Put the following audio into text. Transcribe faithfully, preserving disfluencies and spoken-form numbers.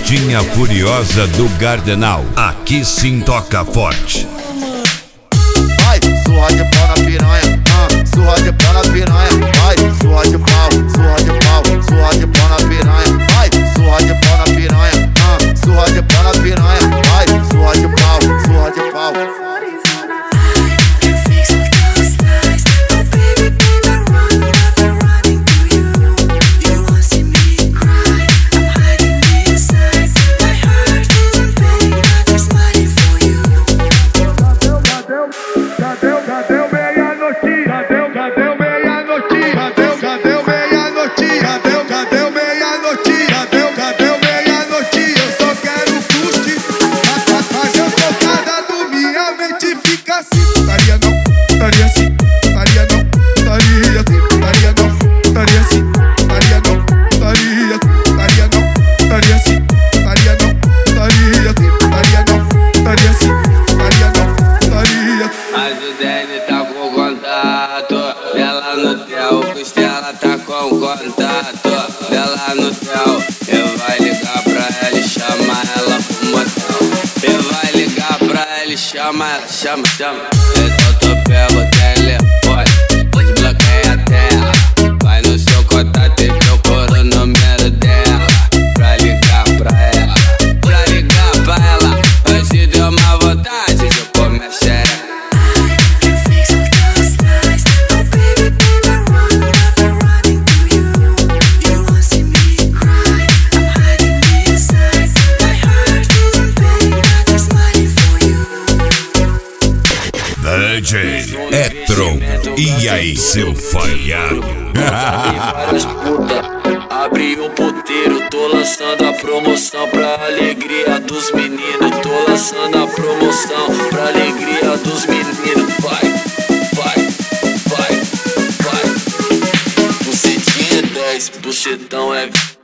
Festinha Furiosa do Gardenal. Aqui sim toca forte. Vai, surra de pau na piranha, ah, surra de pau na piranha. Vai, surra de pau, surra de pau, surra de pau na piranha. Vai, surra de pau na piranha, ah, surra de pau na piranha. Vai, surra de pau, surra de pau. Mas o Dene tá com contato dela no tel, o Costela tá com contato dela no tel. Eu vai ligar pra ela e chama ela pro motel. Eu vai ligar pra ela e chama ela, chama, chama. Então tu pega o telefone, desbloqueia a tela. Vai no seu contato e procura o número dela pra ligar pra ela, pra ligar pra ela. Hoje deu uma vontade de comer xereca. D J Etron, e aí seu falhado? Abri o puteiro, tô lançando a promoção pra alegria dos meninos. Tô lançando a promoção pra alegria dos meninos. Vai, vai, vai, vai. Bucetinha é dez, bucetão é